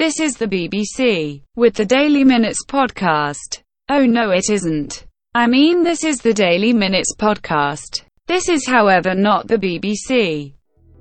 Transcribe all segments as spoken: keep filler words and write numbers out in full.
This is the B B C, with the Daily Minutes podcast. Oh no, it isn't. I mean, this is the Daily Minutes podcast. This is, however, not the B B C.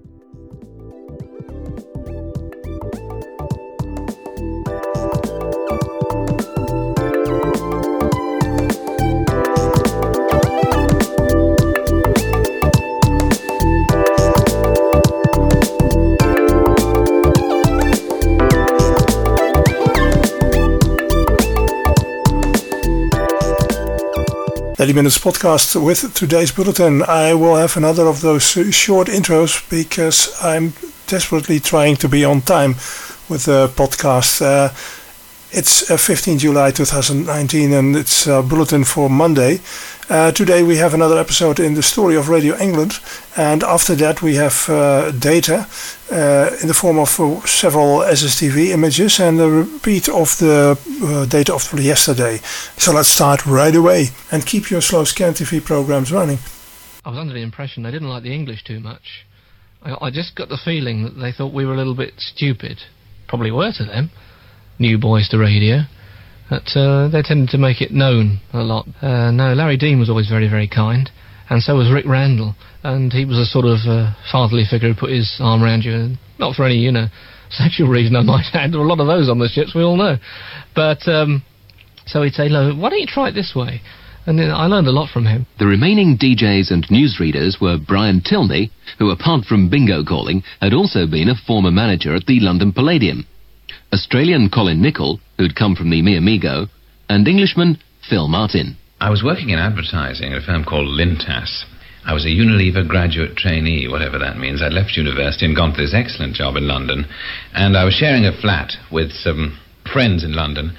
Daily Minutes podcast with today's bulletin. I will have another of those short intros because I'm desperately trying to be on time with the podcast. Uh, it's uh, fifteenth of July twenty nineteen and it's a bulletin for Monday. Uh, today we have another episode in the story of Radio England, and after that we have uh, data uh, in the form of uh, several S S T V images and a repeat of the uh, data of yesterday. So let's start right away and keep your slow scan T V programs running. I was under the impression they didn't like the English too much. I, I just got the feeling that they thought we were a little bit stupid. Probably were to them, new boys to radio. But uh, they tended to make it known a lot. Uh, no, Larry Dean was always very, very kind, and so was Rick Randall, and he was a sort of uh, fatherly figure who put his arm around you, and not for any, you know, sexual reason I might add. There were a lot of those on the ships, we all know. But, um, so he'd say, "Look, why don't you try it this way?" And then I learned a lot from him. The remaining D Js and newsreaders were Brian Tilney, who apart from bingo calling, had also been a former manager at the London Palladium, Australian Colin Nichol, who'd come from the Mi Amigo, and Englishman Phil Martin. I was working in advertising at a firm called Lintas. I was a Unilever graduate trainee, whatever that means. I'd left university and gone for this excellent job in London, and I was sharing a flat with some friends in London,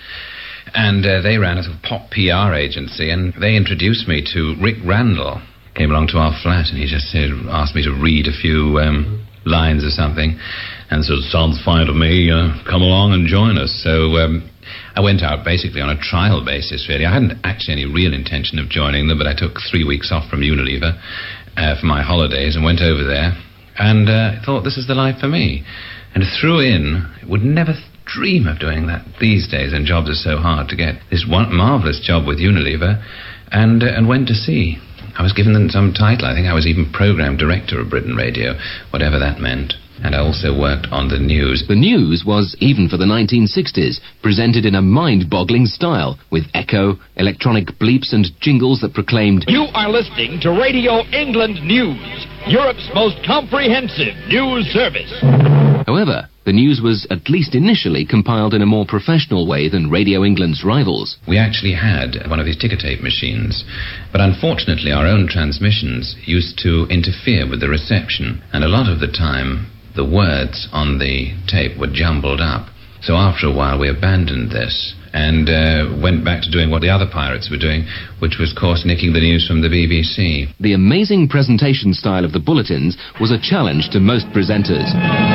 and uh, they ran a sort of pop P R agency, and they introduced me to Rick Randall. Came along to our flat, and he just said, asked me to read a few um, lines or something, and so, "Sounds fine to me, uh, come along and join us." So um, I went out basically on a trial basis, really. I hadn't actually any real intention of joining them, but I took three weeks off from Unilever uh, for my holidays and went over there, and uh, thought, this is the life for me. And threw in, would never dream of doing that these days, and jobs are so hard to get, this one marvellous job with Unilever, and, uh, and went to sea. I was given them some title. I think I was even programme director of Britain Radio, whatever that meant. And I also worked on the news. The news was, even for the nineteen sixties, presented in a mind-boggling style, with echo, electronic bleeps and jingles that proclaimed, "You are listening to Radio England News, Europe's most comprehensive news service." However, the news was, at least initially, compiled in a more professional way than Radio England's rivals. We actually had one of these ticker tape machines, but unfortunately our own transmissions used to interfere with the reception, and a lot of the time the words on the tape were jumbled up. So after a while we abandoned this and uh, went back to doing what the other pirates were doing, which was, of course, nicking the news from the B B C. The amazing presentation style of the bulletins was a challenge to most presenters.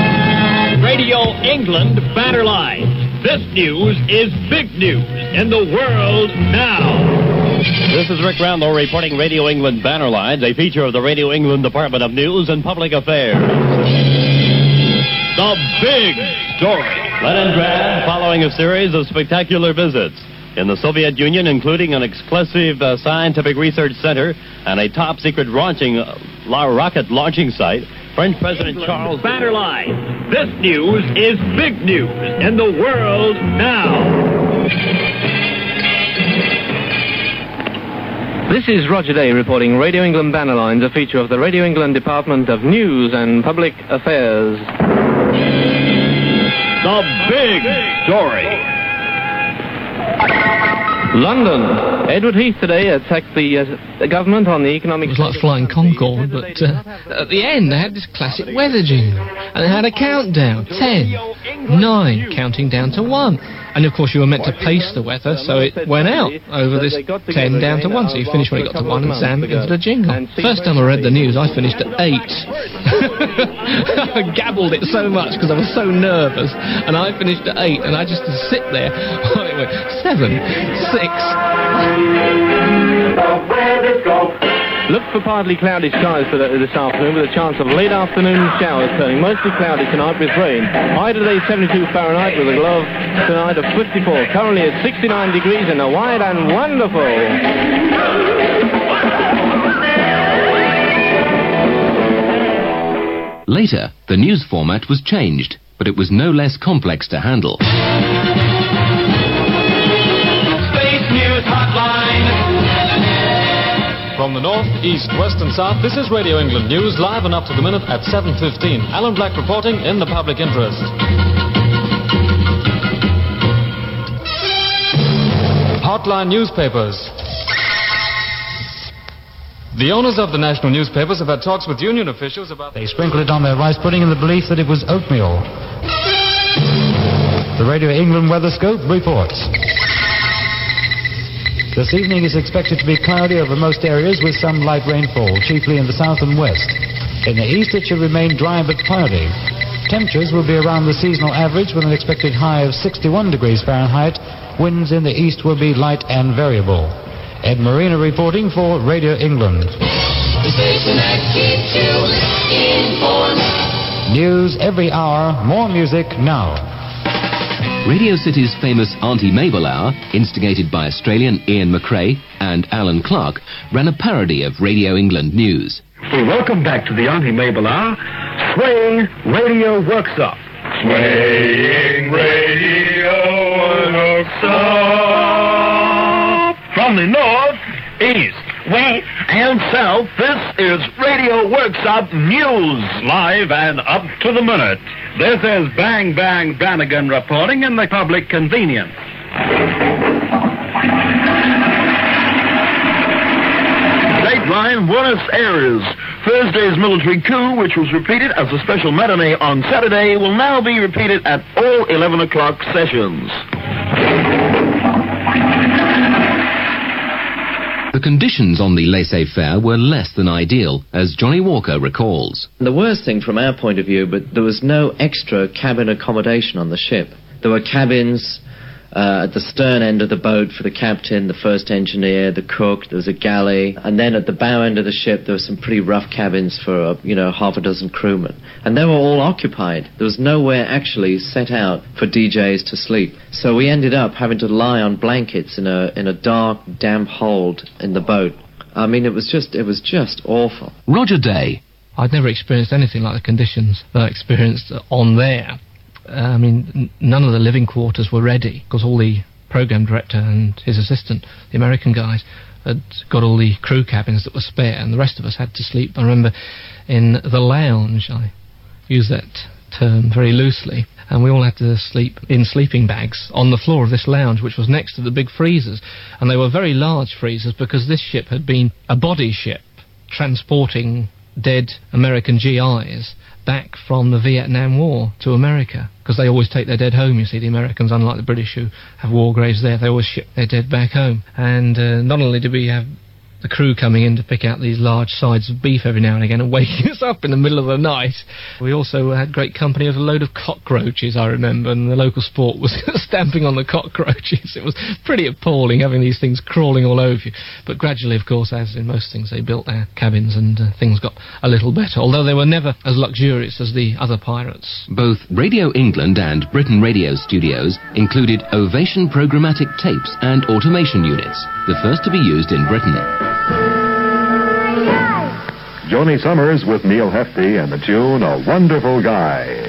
Radio England Banner Line. This news is big news in the world now. This is Rick Randall reporting Radio England Banner Lines, a feature of the Radio England Department of News and Public Affairs. The big story. Leningrad, following a series of spectacular visits in the Soviet Union, including an exclusive uh, scientific research center and a top-secret launching uh, rocket launching site, French President Charles Banner Line. This news is big news in the world now. This is Roger Day reporting Radio England Banner Lines, a feature of the Radio England Department of News and Public Affairs. The big story. London. Edward Heath today attacked the, uh, the government on the economic... It was like flying Concorde, but uh, at the end they had this classic weather jingle, and they had a countdown. Ten, nine, counting down to one. And of course you were meant to pace the weather, so it went out over this ten down to one. So you finished when it got to one and Sam into the jingle. First time I read the news, I finished at eight. I gabbled it so much because I was so nervous, and I finished at eight, and I just had to sit there. It went seven, six. The weather's go. Look for partly cloudy skies for the, this afternoon with a chance of late afternoon showers turning mostly cloudy tonight with rain. High today seventy-two Fahrenheit with a glow tonight of fifty-four. Currently at sixty-nine degrees in the wide and wonderful. Later, the news format was changed, but it was no less complex to handle. Space News Hotline. From the north, east, west and south, this is Radio England News, live and up to the minute at seven fifteen. Alan Black reporting in the public interest. Hotline newspapers. The owners of the national newspapers have had talks with union officials about... They sprinkled it on their rice pudding in the belief that it was oatmeal. The Radio England Weatherscope reports. This evening is expected to be cloudy over most areas with some light rainfall, chiefly in the south and west. In the east, it should remain dry but cloudy. Temperatures will be around the seasonal average with an expected high of sixty-one degrees Fahrenheit. Winds in the east will be light and variable. Ed Marina reporting for Radio England. The station that keeps you informed. News every hour, more music now. Radio City's famous Auntie Mabel Hour, instigated by Australian Ian McRae and Alan Clark, ran a parody of Radio England News. Well, welcome back to the Auntie Mabel Hour. Swaying Radio Works Up. Swaying Radio Works Up. From the north, east, west, and south, this is Radio Works Up News, live and up to the minute. This is Bang Bang Brannigan reporting in the public convenience. Dateline, Buenos Aires. Thursday's military coup, which was repeated as a special matinee on Saturday, will now be repeated at all eleven o'clock sessions. The conditions on the laissez-faire were less than ideal, as Johnny Walker recalls. The worst thing from our point of view, but there was no extra cabin accommodation on the ship. There were cabins uh, at the stern end of the boat for the captain, the first engineer, the cook, there was a galley, and then at the bow end of the ship there were some pretty rough cabins for, uh, you know, half a dozen crewmen. And they were all occupied. There was nowhere actually set out for D Js to sleep. So we ended up having to lie on blankets in a in a dark, damp hold in the boat. I mean, it was just it was just awful. Roger Day. I'd never experienced anything like the conditions that I experienced on there. Uh, I mean, n- none of the living quarters were ready, because all the program director and his assistant, the American guys, had got all the crew cabins that were spare, and the rest of us had to sleep. I remember in the lounge, I use that term very loosely, and we all had to sleep in sleeping bags on the floor of this lounge, which was next to the big freezers. And they were very large freezers, because this ship had been a body ship transporting dead American G Is back from the Vietnam War to America, because they always take their dead home, you see, the Americans, unlike the British who have war graves there. They always ship their dead back home. And uh, not only did we have the crew coming in to pick out these large sides of beef every now and again and waking us up in the middle of the night, we also had great company of a load of cockroaches, I remember, and the local sport was stamping on the cockroaches. It was pretty appalling having these things crawling all over you. But gradually, of course, as in most things, they built their cabins and uh, things got a little better, although they were never as luxurious as the other pirates. Both Radio England and Britain Radio Studios included Ovation programmatic tapes and automation units, the first to be used in Britain. Joni Summers with Neil Hefti and the tune A Wonderful Guy.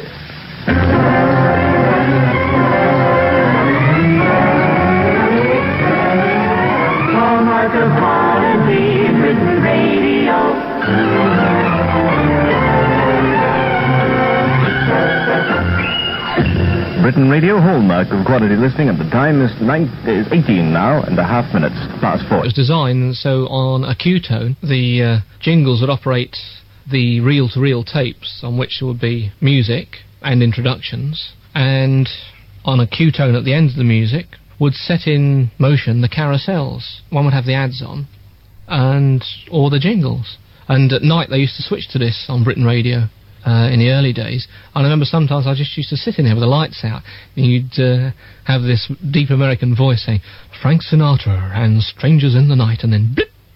Hallmark of quality, Britain Radio. Britain Radio, hallmark of quality listening, and the time is, nine, is eighteen now and a half minutes past four. It was designed so on a Q-tone, the uh, jingles would operate the reel-to-reel tapes on which there would be music and introductions, and on a Q-tone at the end of the music would set in motion the carousels. One would have the ads on, and or the jingles. And at night they used to switch to this on Britain Radio. Uh, in the early days, I remember sometimes I just used to sit in there with the lights out, and you'd uh, have this deep American voice saying, Frank Sinatra and Strangers in the Night, and then blip,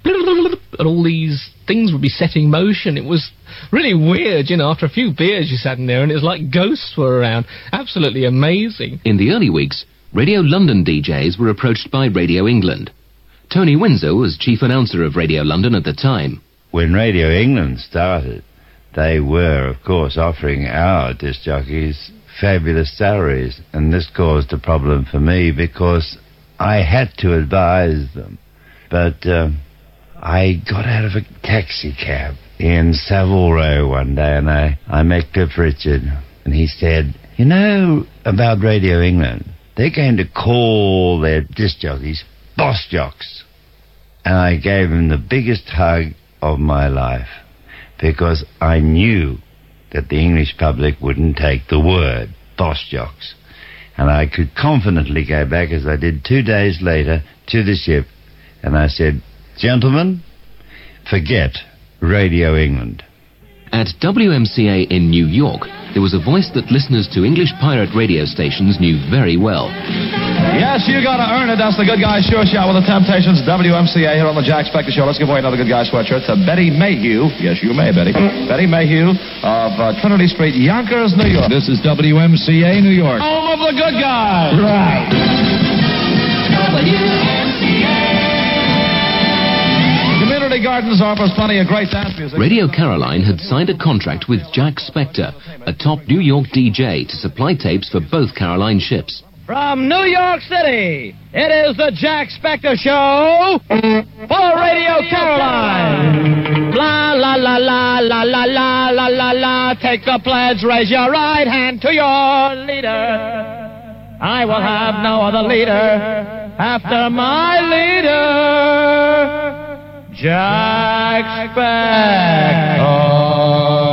and all these things would be set in motion. It was really weird, you know. After a few beers you sat in there and it was like ghosts were around. Absolutely amazing. In the early weeks, Radio London D Js were approached by Radio England. Tony Windsor was chief announcer of Radio London at the time. When Radio England started, they were, of course, offering our disc jockeys fabulous salaries, and this caused a problem for me because I had to advise them. But uh, I got out of a taxi cab in Savile Row one day, and I, I met Cliff Richard, and he said, you know about Radio England, they're going to call their disc jockeys boss jocks. And I gave him the biggest hug of my life, because I knew that the English public wouldn't take the word boss jocks. And I could confidently go back, as I did two days later, to the ship, and I said, gentlemen, forget Radio England. At W M C A in New York, there was a voice that listeners to English pirate radio stations knew very well. Yes, you gotta earn it. That's the Good Guys Sure Show with the Temptations, W M C A here on the Jack Spector Show. Let's give away another Good Guys sweatshirt to Betty Mayhew. Yes, you may, Betty. Betty Mayhew of uh, Trinity Street, Yonkers, New York. This is W M C A New York. Home of the Good Guys. Right. W M C A. Community Gardens offers plenty of great dance music. Radio Caroline had signed a contract with Jack Spector, a top New York D J, to supply tapes for both Caroline ships. From New York City, it is the Jack Spector Show for Radio Caroline. La, la, la, la, la, la, la, la, la, la. Take the pledge, raise your right hand to your leader. I will have no other leader after my leader, Jack Spector.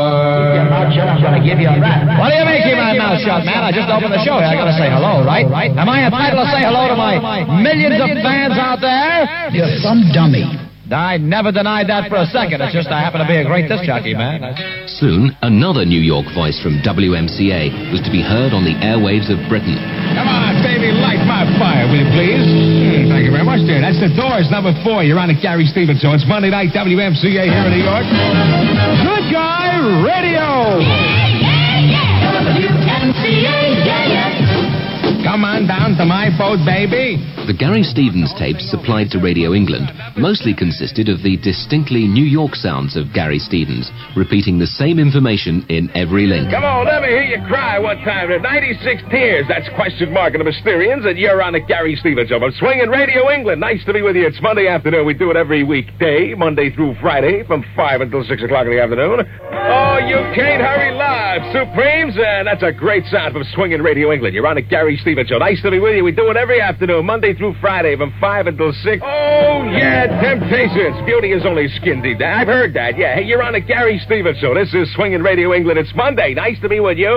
I'm going to give you a rap. What do you mean, keep my mouth shut, man? I just opened the show here. I got to say hello, right? Am I entitled to say hello to my millions of fans out there? You're some dummy. I never denied that for a second. It's just I happen to be a great disc jockey, man. Soon, another New York voice from W M C A was to be heard on the airwaves of Britain. Come on, baby, light my fire, will you please? Mm, thank you very much, dear. That's the Doors, number four. You're on the Gary Stevens Show. It's Monday night, W M C A here in New York. Good Guy Radio. Yeah, yeah, yeah. W M C A, yeah, yeah. Come on down to my boat, baby. The Gary Stevens tapes supplied to Radio England mostly consisted of the distinctly New York sounds of Gary Stevens, repeating the same information in every link. Come on, let me hear you cry one time. ninety-six tears, that's question mark and the Mysterians, and you're on the Gary Stevens Show. I'm swinging Radio England. Nice to be with you. It's Monday afternoon. We do it every weekday, Monday through Friday, from five until six o'clock in the afternoon. Oh, you can't hurry live. Supremes, and that's a great sound from swinging Radio England. You're on the Gary Stevens Show. Nice to be with you. We do it every afternoon, Monday through Friday, from five until six. Oh, yeah, Temptations. Beauty is only skin deep. I've heard that, yeah. Hey, you're on the Gary Stevens Show. This is Swinging Radio England. It's Monday. Nice to be with you.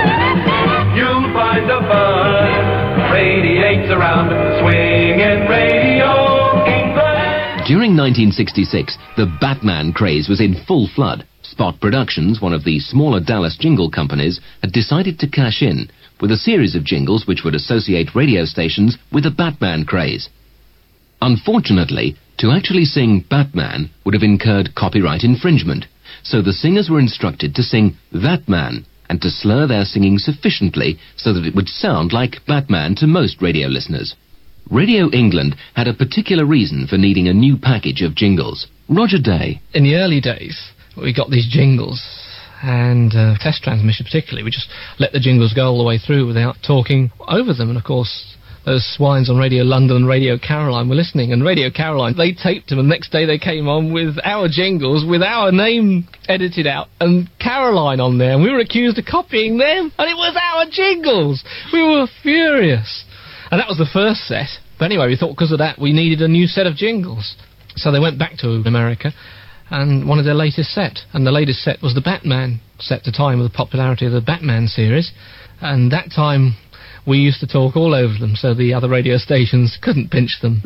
You'll find the buzz radiates around Swinging Radio England. During nineteen sixty-six, the Batman craze was in full flood. Spot Productions, one of the smaller Dallas jingle companies, had decided to cash in with a series of jingles which would associate radio stations with the Batman craze. Unfortunately, to actually sing Batman would have incurred copyright infringement, so the singers were instructed to sing That Man and to slur their singing sufficiently so that it would sound like Batman to most radio listeners. Radio England had a particular reason for needing a new package of jingles. Roger Day. In the early days, we got these jingles, and uh, test transmission particularly, we just let the jingles go all the way through without talking over them. And of course, those swines on Radio London and Radio Caroline were listening, and Radio Caroline, they taped them, and the next day they came on with our jingles, with our name edited out, and Caroline on there, and we were accused of copying them, and it was our jingles! We were furious. And that was the first set. But anyway, we thought because of that, we needed a new set of jingles. So they went back to America and wanted their latest set. And the latest set was the Batman set at the time of the popularity of the Batman series. And that time, we used to talk all over them, so the other radio stations couldn't pinch them.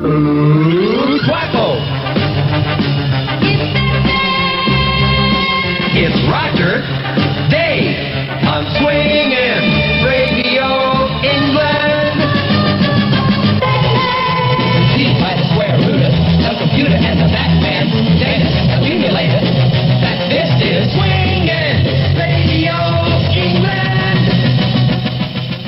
Quacko! It's Roger Day on Swingin' Radio England. By the square root of the computer and the Batman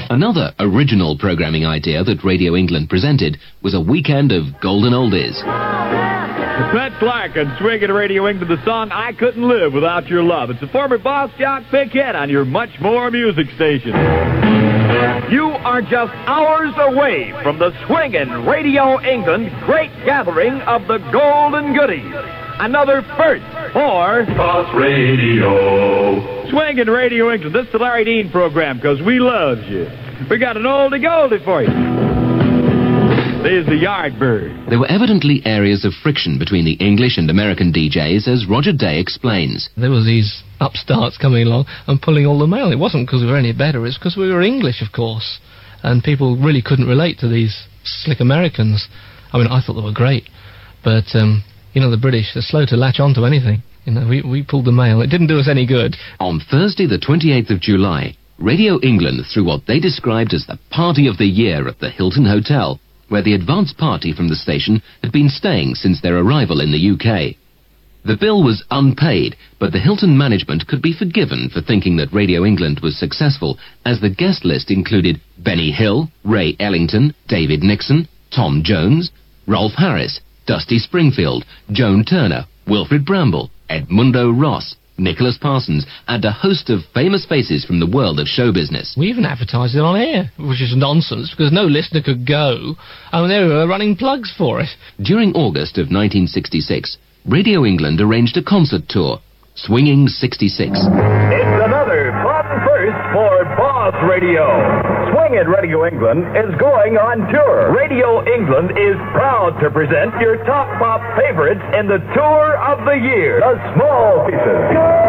Another original programming idea that Radio England presented was a weekend of golden oldies. Pat Clark and swinging Radio England, the song I Couldn't Live Without Your Love. It's the former Boss Jock Pickett on your Much More music station. You are just hours away from the swinging Radio England great gathering of the Golden Goodies. Another first for Boss Radio. Swinging Radio England. This is the Larry Dean program because we love you. We got an oldie goldie for you. There's the Yardbird. There were evidently areas of friction between the English and American D Js, as Roger Day explains. There was these upstarts coming along and pulling all the mail. It wasn't because we were any better, it's because we were English, of course. And people really couldn't relate to these slick Americans. I mean, I thought they were great. But, um, you know, the British, they're slow to latch on to anything. You know, we, we pulled the mail. It didn't do us any good. On Thursday, the twenty-eighth of July, Radio England threw what they described as the party of the year at the Hilton Hotel, where the advance party from the station had been staying since their arrival in the U K. The bill was unpaid, but the Hilton management could be forgiven for thinking that Radio England was successful, as the guest list included Benny Hill, Ray Ellington, David Nixon, Tom Jones, Rolf Harris, Dusty Springfield, Joan Turner, Wilfred Bramble, Edmundo Ross, Nicholas Parsons, and a host of famous faces from the world of show business. We even advertised it on air, which is nonsense, because no listener could go, and they were running plugs for it. During August of nineteen sixty-six, Radio England arranged a concert tour, Swinging sixty-six. It's another fun first for Boss Radio. Swinging Radio England is going on tour. Radio England is proud to present your top pop favorites in the tour of the year, The Small Pieces.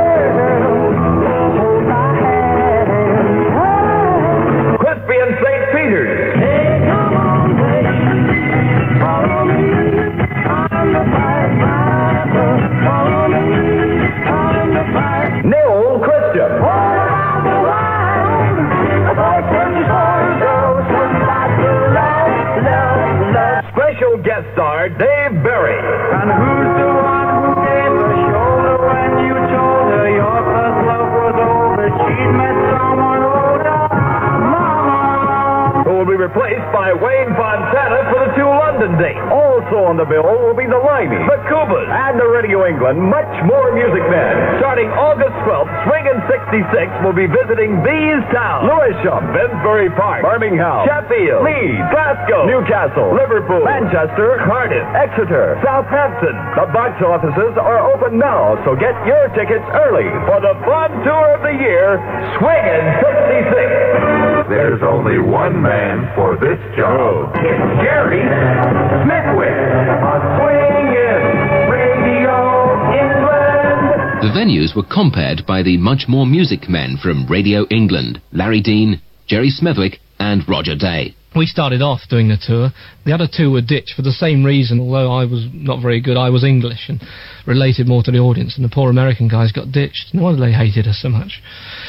Crispy and Saint Peter's. Neil Christian. Special guest star Dave Berry. And who's the one who gave the shoulder when you told her your first love was over? She'd met someone older. Mama. Who will be replaced by Wayne Fontana for the two London dates. Also on the bill will be the Limeys, the Kubas, and the Radio England Much More Music Men. Starting August twelfth, Swingin' sixty-six will be visiting these towns: Lewisham, Finsbury Park, Birmingham, Sheffield, Leeds, Glasgow, Newcastle, Liverpool, Manchester, Cardiff, Exeter, Southampton. The box offices are open now, so get your tickets early for the fun tour of the year, Swingin' sixty-six. There's only one man for this job. It's Jerry Smithwick on Swingin' Radio England. The venues were compared by the Much More Music Men from Radio England: Larry Dean, Jerry Smithwick, and Roger Day. We started off doing the tour. The other two were ditched for the same reason. Although I was not very good, I was English and related more to the audience, and the poor American guys got ditched. No wonder they hated us so much.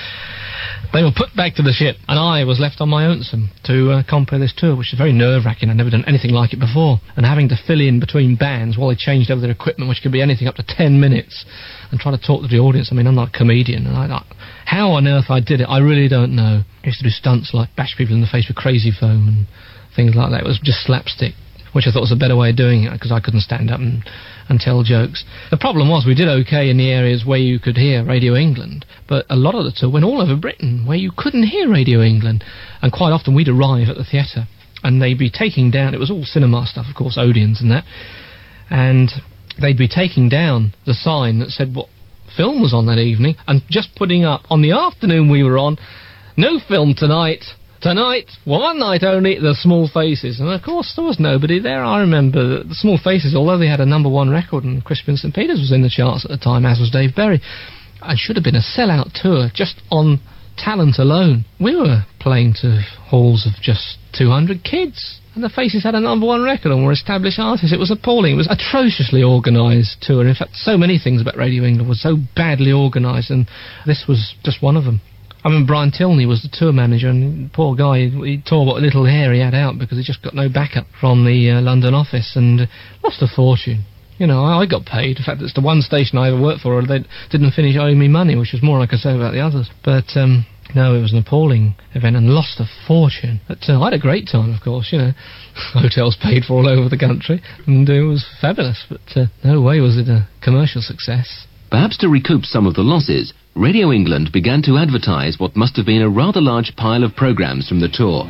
They were put back to the ship, and I was left on my lonesome to uh, compare this tour, which is very nerve-wracking. I'd never done anything like it before. And having to fill in between bands while they changed over their equipment, which could be anything up to ten minutes, and try to talk to the audience. I mean, I'm not a comedian, and I, I, how on earth I did it, I really don't know. I used to do stunts like bash people in the face with crazy foam and things like that. It was just slapstick, which I thought was a better way of doing it, because I couldn't stand up and, and tell jokes. The problem was we did okay in the areas where you could hear Radio England, but a lot of the tour went all over Britain where you couldn't hear Radio England, and quite often we'd arrive at the theatre and they'd be taking down, it was all cinema stuff, of course, Odeons and that, and they'd be taking down the sign that said what film was on that evening and just putting up on the afternoon we were on, no film tonight. Tonight, one night only, The Small Faces. And of course, there was nobody there. I remember that The Small Faces, although they had a number one record, and Crispy and Saint Peter's was in the charts at the time, as was Dave Berry, and should have been a sellout tour just on talent alone. We were playing to halls of just two hundred kids, and the Faces had a number one record and were established artists. It was appalling. It was atrociously organised tour. In fact, so many things about Radio England were so badly organised, and this was just one of them. I mean, Brian Tilney was the tour manager, and the poor guy, he tore what little hair he had out because he just got no backup from the uh, London office and uh, lost a fortune. You know, I, I got paid. In fact, it's the one station I ever worked for, they didn't finish owing me money, which was more I could say about the others. But um, No, it was an appalling event and lost a fortune. But uh, I had a great time, of course, you know. Hotels paid for all over the country, and it was fabulous, but uh, no way was it a commercial success. Perhaps to recoup some of the losses, Radio England began to advertise what must have been a rather large pile of programmes from the tour.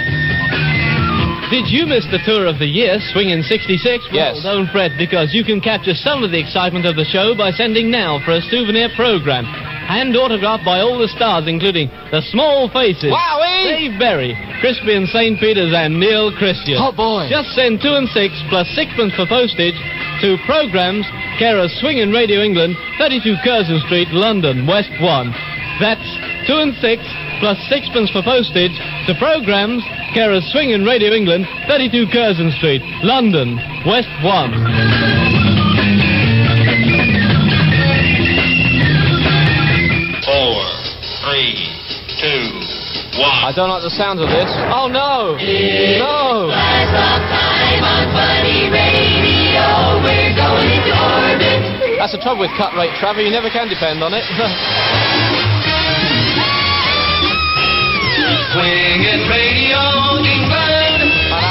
Did you miss the tour of the year, Swingin' sixty-six? Yes. Well, don't fret, because you can capture some of the excitement of the show by sending now for a souvenir program. Hand autographed by all the stars, including the Small Faces, Wowee! Dave Berry, Crispy and Saint Peters, and Neil Christian. Oh, boy. Just send two and six plus sixpence for postage to programs, care of Swingin' Radio England, thirty-two Curzon Street, London, West one. That's two and six plus sixpence for postage to programs, care of Swingin' Radio England, thirty-two Curzon Street, London, West one. Four, three, two, one. I don't like the sound of this. Oh, no! It's No! Blast off time on Funny Radio. We're going into orbit. That's the trouble with cut rate, Trevor. You never can depend on it. Swingin' Radio England.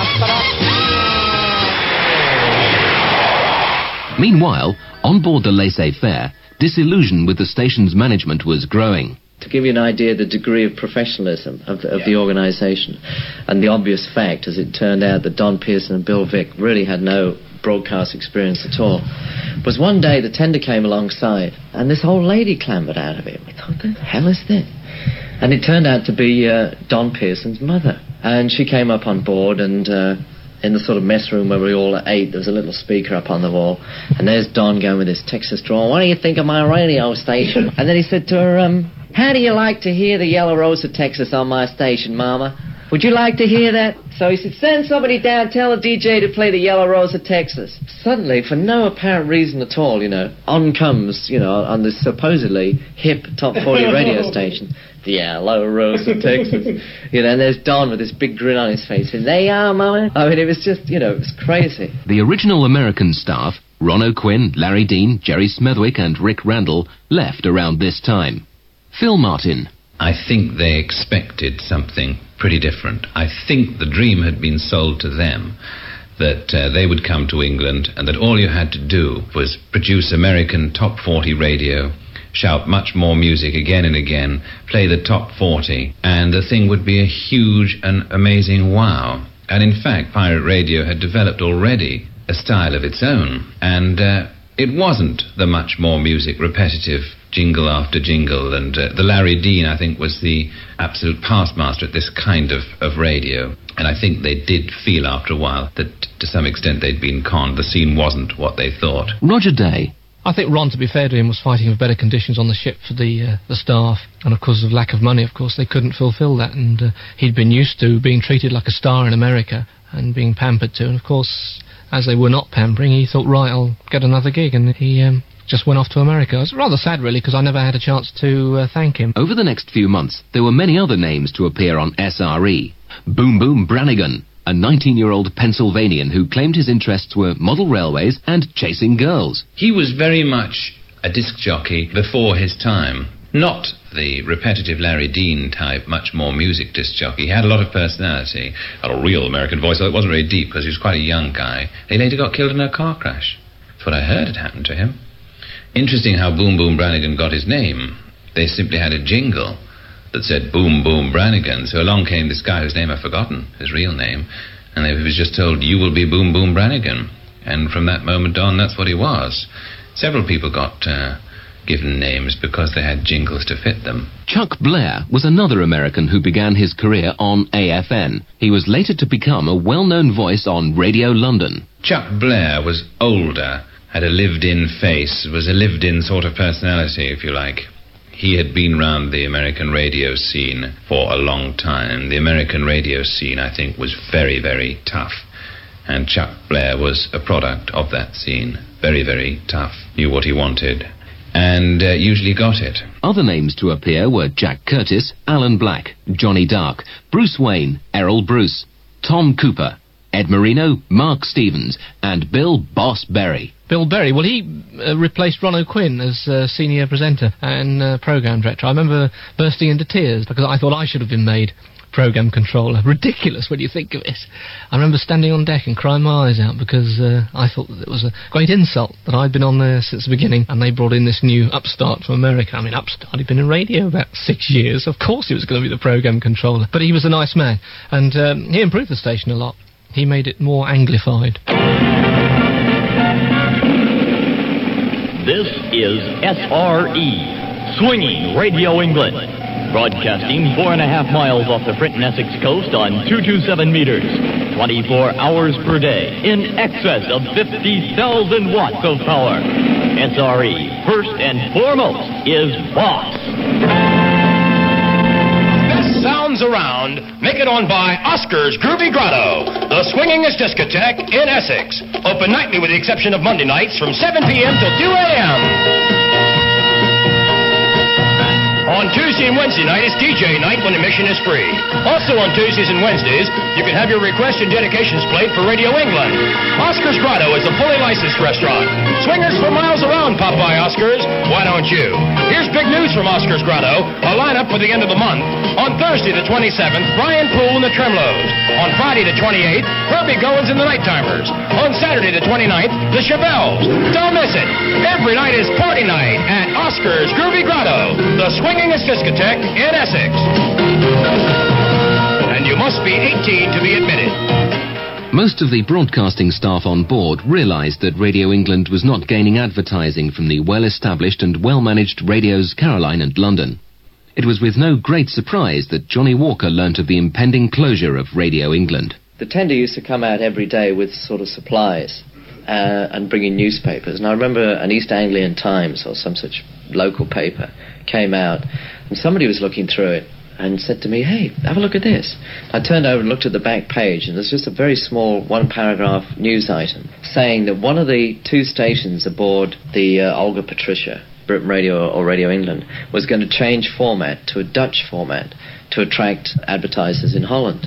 Meanwhile, on board the Laissez-Faire, disillusion with the station's management was growing. To give you an idea of the degree of professionalism of the, of the organisation, and the obvious fact, as it turned out, that Don Pearson and Bill Vick really had no broadcast experience at all, was one day the tender came alongside, and this old lady clambered out of it. We thought, what the hell is this? And it turned out to be uh, Don Pearson's mother. And she came up on board, and uh, in the sort of mess room where we all ate, there was a little speaker up on the wall, and there's Don going with his Texas drawl. What do you think of my radio station? And then he said to her, um, how do you like to hear the Yellow Rose of Texas on my station, Mama? Would you like to hear that? So he said, send somebody down, tell the D J to play the Yellow Rose of Texas. Suddenly, for no apparent reason at all, you know, on comes, you know, on this supposedly hip top forty radio station, the Yellow Rose of Texas. You know, and there's Don with this big grin on his face, and there you are, Mama. I mean, it was just, you know, it was crazy. The original American staff, Ron O'Quinn, Larry Dean, Jerry Smethwick and Rick Randall, left around this time. Phil Martin. I think they expected something pretty different. I think the dream had been sold to them that uh, they would come to England and that all you had to do was produce American top forty radio, shout much more music again and again, play the top forty, and the thing would be a huge and amazing wow. And in fact, pirate radio had developed already a style of its own, and uh, it wasn't the much more music, repetitive jingle after jingle, and uh, the Larry Dean, I think, was the absolute past master at this kind of, of radio. And I think they did feel after a while that to some extent they'd been conned. The scene wasn't what they thought. Roger Day. I think Ron, to be fair to him, was fighting for better conditions on the ship for the uh, the staff, and of course of lack of money, of course, they couldn't fulfil that, and uh, he'd been used to being treated like a star in America and being pampered to, and of course, as they were not pampering, he thought, right, I'll get another gig, and he um, just went off to America. It was rather sad, really, because I never had a chance to uh, thank him. Over the next few months, there were many other names to appear on S R E. Boom Boom Brannigan, a nineteen-year-old Pennsylvanian who claimed his interests were model railways and chasing girls. He was very much a disc jockey before his time. Not the repetitive Larry Dean type, much more music disc jockey. He had a lot of personality, had a real American voice, although it wasn't very deep because he was quite a young guy. He later got killed in a car crash. That's what I heard had happened to him. Interesting how Boom Boom Brannigan got his name. They simply had a jingle that said Boom Boom Brannigan. So along came this guy whose name I've forgotten, his real name, and he was just told, you will be Boom Boom Brannigan. And from that moment on, that's what he was. Several people got uh, given names because they had jingles to fit them. Chuck Blair was another American who began his career on A F N. He was later to become a well-known voice on Radio London. Chuck Blair was older, had a lived-in face, was a lived-in sort of personality, if you like. He had been round the American radio scene for a long time. The American radio scene, I think, was very, very tough. And Chuck Blair was a product of that scene. Very, very tough. Knew what he wanted. And uh, usually got it. Other names to appear were Jack Curtis, Alan Black, Johnny Dark, Bruce Wayne, Errol Bruce, Tom Cooper, Ed Marino, Mark Stevens, and Bill Boss Berry. Bill Berry. Well, he uh, replaced Ron O'Quinn as uh, senior presenter and uh, programme director. I remember bursting into tears because I thought I should have been made programme controller. Ridiculous when you think of it. I remember standing on deck and crying my eyes out because uh, I thought that it was a great insult that I'd been on there since the beginning, and they brought in this new upstart from America. I mean, upstart, he'd been in radio about six years. Of course he was going to be the programme controller. But he was a nice man, and um, he improved the station a lot. He made it more anglified. This is S R E, Swinging Radio England. Broadcasting four and a half miles off the Frinton Essex coast on two hundred twenty-seven meters, twenty-four hours per day, in excess of fifty thousand watts of power. S R E, first and foremost, is boss. Best sounds around, make it on by Oscar's Groovy Grotto, the swingingest discotheque in Essex. Open nightly with the exception of Monday nights from seven p.m. till two a.m. On Tuesday and Wednesday night, it's D J night when admission is free. Also on Tuesdays and Wednesdays, you can have your request and dedications played for Radio England. Oscar's Grotto is a fully licensed restaurant. Swingers for miles around, pop by Oscar's. Why don't you? Here's big news from Oscar's Grotto, a lineup for the end of the month. On Thursday the twenty-seventh, Brian Poole and the Tremlos. On Friday the twenty-eighth, Herbie Goins and the Night Timers. On Saturday the twenty-ninth, the Chevelles. Don't miss it. Every night is party night at Oscar's Groovy Grotto, the swingingest discotheque in Essex. And you must be eighteen to be admitted. Most of the broadcasting staff on board realised that Radio England was not gaining advertising from the well-established and well-managed radios Caroline and London. It was with no great surprise that Johnny Walker learnt of the impending closure of Radio England. The tender used to come out every day with sort of supplies uh, and bring in newspapers. And I remember an East Anglian Times or some such local paper came out, and somebody was looking through it and said to me, "Hey, have a look at this." I turned over and looked at the back page, and there's just a very small one-paragraph news item saying that one of the two stations aboard the uh, Olga Patricia, Britain Radio or Radio England, was going to change format to a Dutch format to attract advertisers in Holland.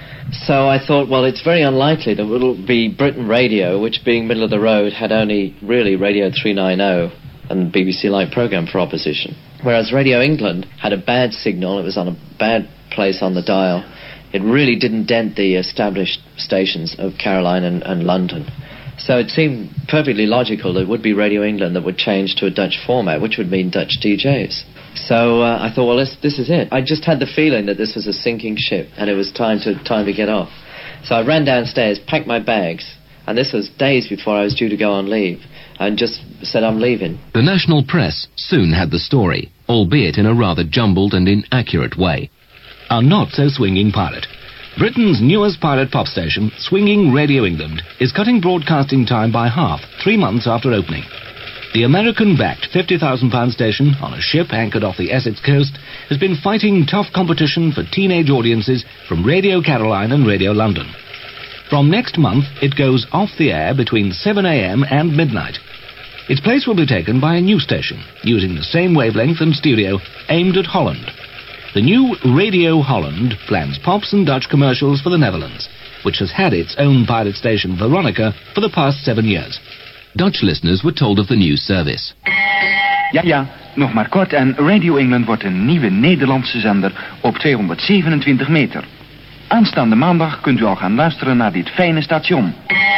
So I thought, well, it's very unlikely that it'll be Britain Radio, which being middle of the road had only really Radio three ninety and B B C Light programme for opposition. Whereas Radio England had a bad signal, it was on a bad place on the dial. It really didn't dent the established stations of Caroline and, and London. So it seemed perfectly logical that it would be Radio England that would change to a Dutch format, which would mean Dutch D Js. So uh, I thought, well, this, this is it. I just had the feeling that this was a sinking ship, and it was time to time to get off. So I ran downstairs, packed my bags, and this was days before I was due to go on leave, and just said, I'm leaving. The national press soon had the story, albeit in a rather jumbled and inaccurate way. A not-so-swinging pilot. Britain's newest pirate pop station, Swinging Radio England, is cutting broadcasting time by half, three months after opening. The American-backed fifty thousand pound station, on a ship anchored off the Essex coast, has been fighting tough competition for teenage audiences from Radio Caroline and Radio London. From next month, it goes off the air between seven a.m. and midnight. Its place will be taken by a new station, using the same wavelength and studio, aimed at Holland. The new Radio Holland plans pops and Dutch commercials for the Netherlands, which has had its own pirate station, Veronica, for the past seven years. Dutch listeners were told of the new service. Ja, ja, nog maar kort en Radio England wordt een nieuwe Nederlandse zender op tweehonderdzevenentwintig meter. Aanstaande maandag kunt u al gaan luisteren naar dit fijne station.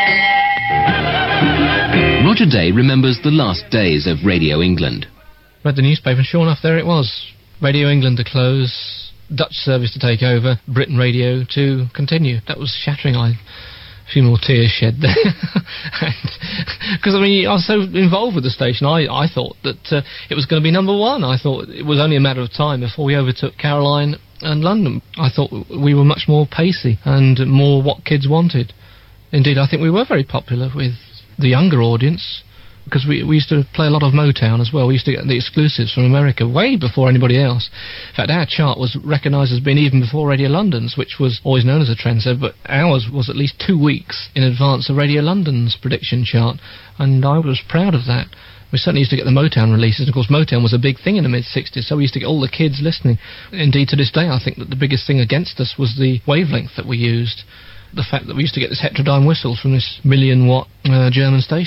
Roger Day remembers the last days of Radio England. Read the newspaper and sure enough there it was. Radio England to close, Dutch service to take over, Britain Radio to continue. That was shattering. I, a few more tears shed there. Because, I mean, I was so involved with the station, I, I thought that uh, it was going to be number one. I thought it was only a matter of time before we overtook Caroline and London. I thought we were much more pacey and more what kids wanted. Indeed, I think we were very popular with the younger audience, because we, we used to play a lot of Motown as well. We used to get the exclusives from America way before anybody else. In fact, our chart was recognised as being even before Radio London's, which was always known as a trendsetter, but ours was at least two weeks in advance of Radio London's prediction chart, and I was proud of that. We certainly used to get the Motown releases. Of course, Motown was a big thing in the mid-sixties, so we used to get all the kids listening. Indeed, to this day, I think that the biggest thing against us was the wavelength that we used. The fact that we used to get this heterodyne whistles from this million-watt uh, German station.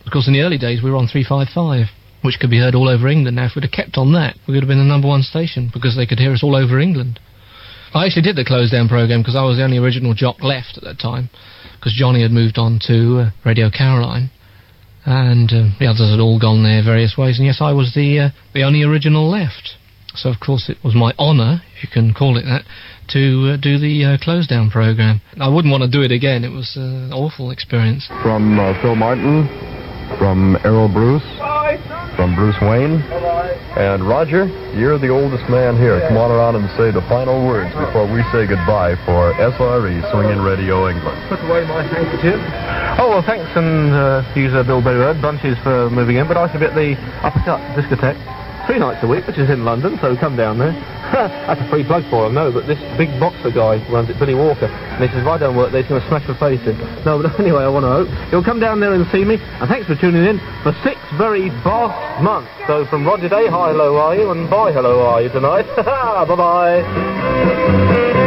Of course, in the early days, we were on three five five, which could be heard all over England. Now, if we'd have kept on that, we would have been the number one station, because they could hear us all over England. I actually did the close-down programme because I was the only original jock left at that time, because Johnny had moved on to uh, Radio Caroline, and uh, the others had all gone their various ways, and yes, I was the uh, the only original left. So, of course, it was my honour, if you can call it that, to uh, do the uh, close-down programme. I wouldn't want to do it again. It was uh, an awful experience. From uh, Phil Martin, from Errol Bruce, from Bruce Wayne, and Roger, you're the oldest man here. Come on around and say the final words before we say goodbye for S R E, Swinging Radio England. Put away my handkerchief. Oh, well, thanks, and uh, use uh, Bill Berryward, Bunches for moving in, but I should be at the Uppercut Discotheque three nights a week, which is in London, so come down there. That's a free plug for him, no, but this big boxer guy runs it, Billy Walker, and he says if I don't work there, he's going to smash my face in. No, but anyway, I want to hope you'll come down there and see me, and thanks for tuning in for six very vast months. So from Roger Day, hi, hello, are you, and bye, hello, are you tonight. Bye-bye.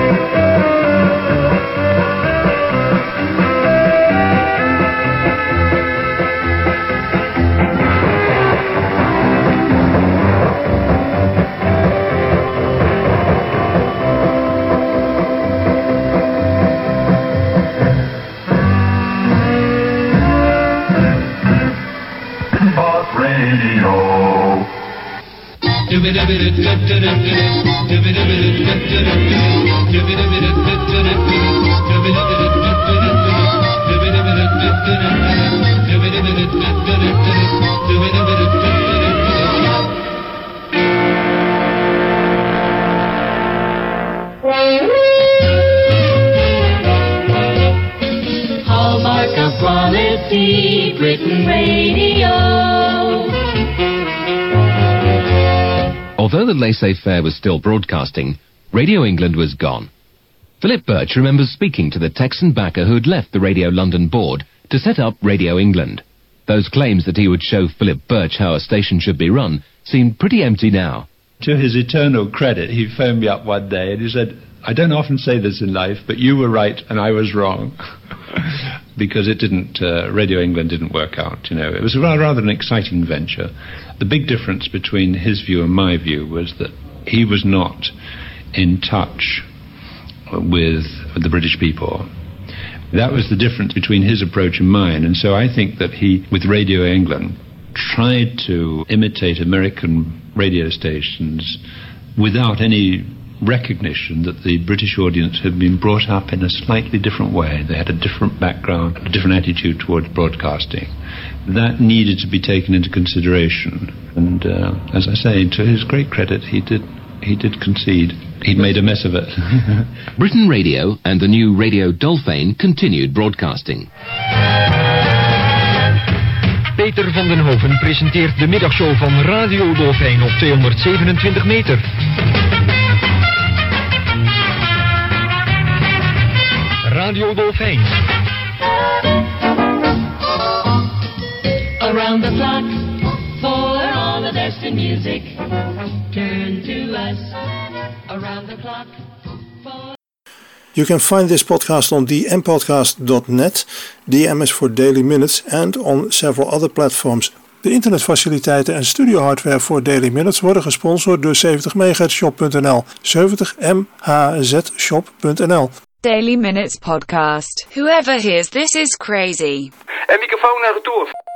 Hallmark of quality, Britain Radio. Although the laissez-faire was still broadcasting, Radio England was gone. Philip Birch remembers speaking to the Texan backer who had left the Radio London board to set up Radio England. Those claims that he would show Philip Birch how a station should be run seem pretty empty now. To his eternal credit, he phoned me up one day and he said, I don't often say this in life, but you were right and I was wrong. Because it didn't, uh, Radio England didn't work out, you know. It was a rather, rather an exciting venture. The big difference between his view and my view was that he was not in touch with the British people. That was the difference between his approach and mine, and so I think that he, with Radio England, tried to imitate American radio stations without any recognition that the British audience had been brought up in a slightly different way. They had a different background, a different attitude towards broadcasting. That needed to be taken into consideration, and uh, as I say, to his great credit, he did he did concede. He'd made a mess of it. Britain Radio and the new Radio Dolphin continued broadcasting. Peter van den Hoven presenteert de middagshow van Radio Dolfijn op tweehonderdzevenentwintig meter. Radio Dolfijn. Around the clock for all the best in music. Turn to us. Around the clock for... You can find this podcast on d m podcast dot net, D M is for Daily Minutes, and on several other platforms. De internetfaciliteiten en studiohardware voor Daily Minutes worden gesponsord door zeventig megahertz shop punt n l, zeventig m h z shop punt n l. Daily Minutes podcast. Whoever hears this is crazy. En microfoon naar retour.